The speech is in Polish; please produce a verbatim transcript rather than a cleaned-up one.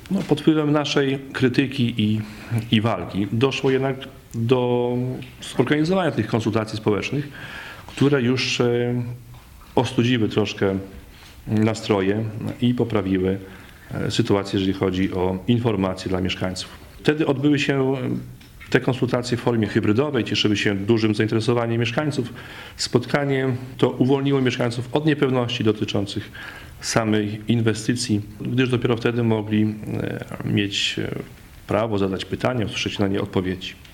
No, pod wpływem naszej krytyki i, i walki doszło jednak do zorganizowania tych konsultacji społecznych, które już e, ostudziły troszkę nastroje i poprawiły e, sytuację, jeżeli chodzi o informacje dla mieszkańców. Wtedy odbyły się te konsultacje w formie hybrydowej, cieszyły się dużym zainteresowaniem mieszkańców. Spotkanie to uwolniło mieszkańców od niepewności dotyczących samej inwestycji, gdyż dopiero wtedy mogli mieć prawo zadać pytania, usłyszeć na nie odpowiedzi.